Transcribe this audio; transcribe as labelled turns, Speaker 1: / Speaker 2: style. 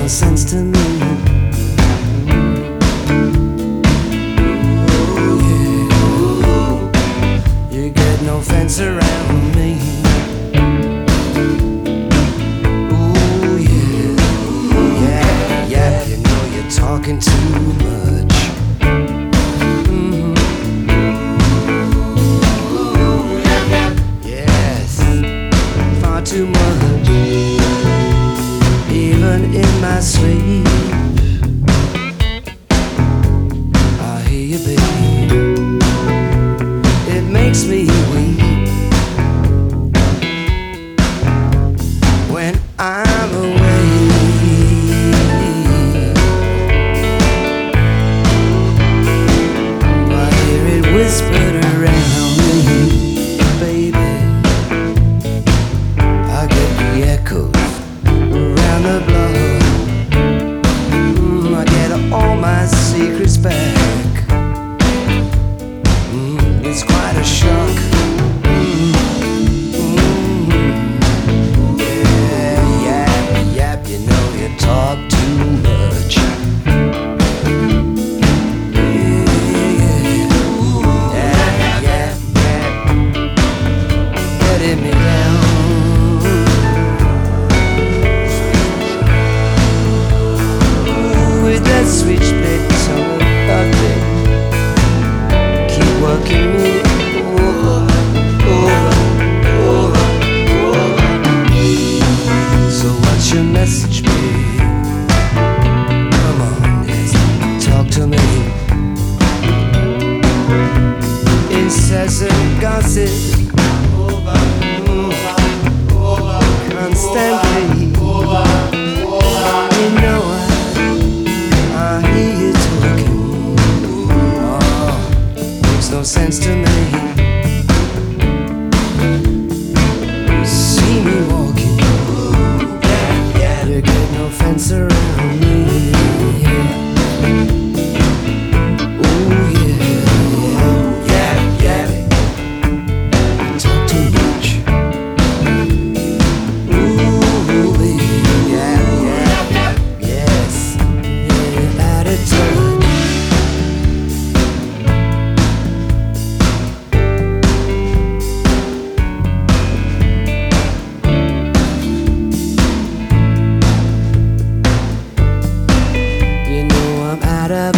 Speaker 1: sense to me. You get no fence around me. Ooh, yeah, you know you're talking too much. Yes, far too much. Even in my sleep, I hear you, babe. It makes me weep when I'm away. I hear it whispered around me, baby. I get the echoes around the block. I get all my secrets back. It's quite a shock. Yeah, you know you talk too much. Yeah, letting me down. With that switchblade tongue of keep working me over. So what's your message, babe? Come on, yes, talk to me. Incessant gossip, constantly. You know I hear you talking. Makes no sense to me. See me walking. You get no fence around me. Ooh, yeah. You talk too much. Ooh, baby, yes. You're out of touch. You know I'm out of